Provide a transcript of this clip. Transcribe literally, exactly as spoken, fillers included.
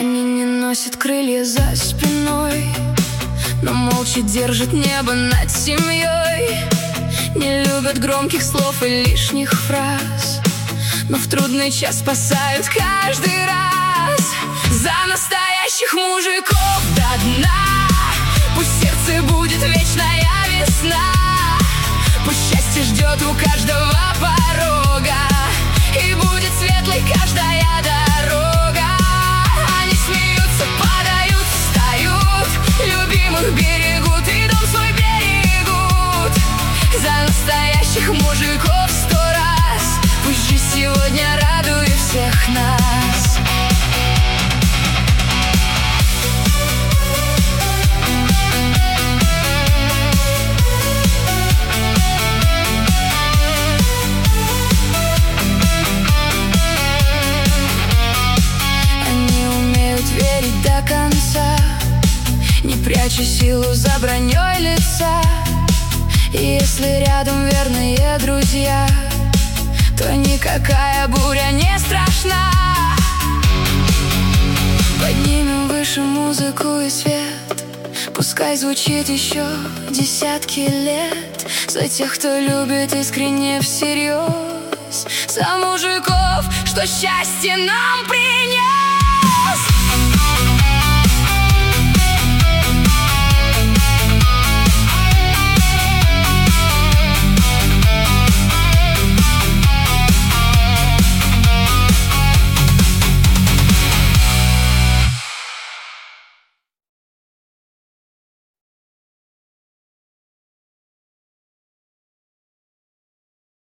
Они не носят крылья за спиной, но молча держат небо над семьей. Не любят громких слов и лишних фраз, но в трудный час спасают каждый раз. За настоящих мужиков до дна, пусть в сердце будет вечная весна, пусть счастье ждет у каждого порога, и будет светлой каждая дорога. Они смеются, падают, встают, любимых берегут и дом свой берегут. За настоящих мужиков сто раз, пусть жизнь сегодня радует всех нас. Верить до конца, не пряча силу за броней лица. И если рядом верные друзья, то никакая буря не страшна. Поднимем выше музыку и свет, пускай звучит еще десятки лет. За тех, кто любит искренне всерьез, за мужиков, что счастье нам принес.